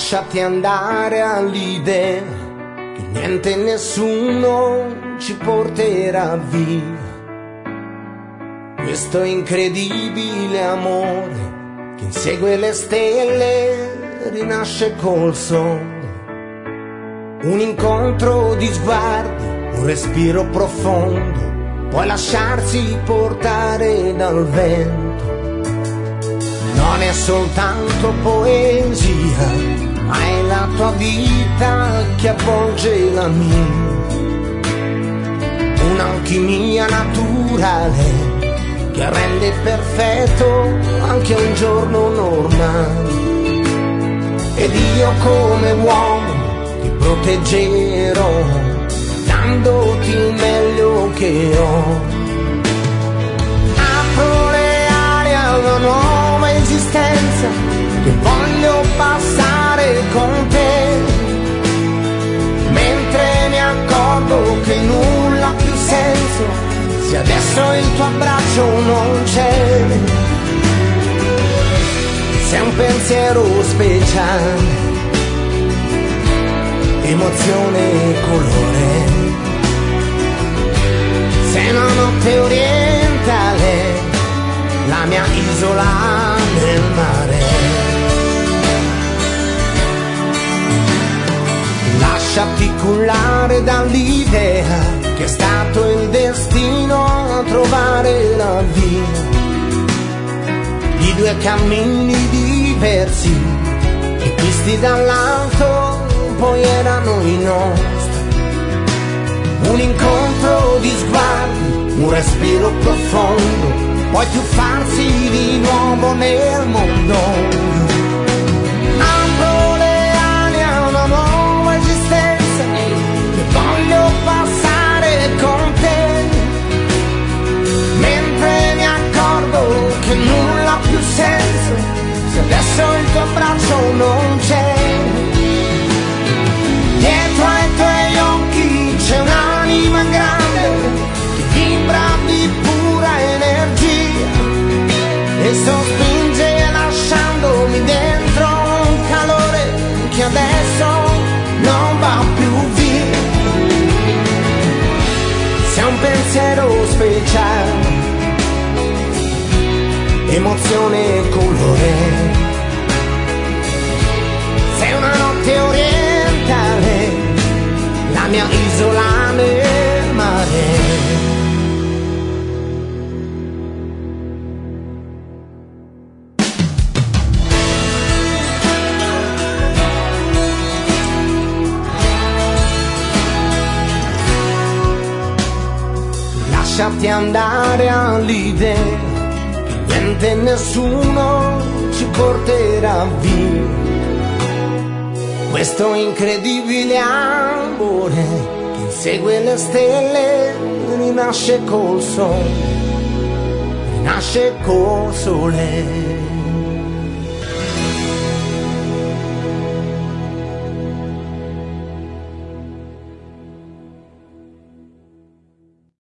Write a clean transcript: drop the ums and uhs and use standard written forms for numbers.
Lasciati andare all'idea che niente e nessuno ci porterà via. Questo incredibile amore che insegue le stelle rinasce col sole. Un incontro di sguardi, un respiro profondo, puoi lasciarsi portare dal vento. Non è soltanto poesia, ma è la tua vita che avvolge la mia. Un'alchimia naturale che rende perfetto anche un giorno normale. Ed io come uomo ti proteggerò, dandoti il meglio che ho. Apro le ali a una nuova esistenza che voglio passare con te, mentre mi accorgo che nulla ha più senso se adesso il tuo abbraccio non c'è. Sei un pensiero speciale, emozione e colore. Sei una notte orientale, la mia isola nel mare. Lasciati cullare dall'idea che è stato il destino a trovare la via di due cammini diversi, che visti dall'alto poi erano i nostri. Un incontro di sguardi, un respiro profondo, poi tuffarsi di nuovo nel mondo. Apro le ali a una nuova esistenza che voglio passare con te, mentre mi accorgo che nulla ha più senso se adesso il tuo abbraccio non c'è. Dietro ai tuoi occhi c'è un'anima grande che vibra di pura energia e sospinge lasciandomi dentro un calore che adesso non va più via. Sei un pensiero speciale, emozione e colore. Sei una notte orientale, la mia isola nel mare. Lasciati andare all'idea che niente e nessuno ci porterà via. Questo incredibile amore che insegue le stelle rinasce col sole, rinasce col sole.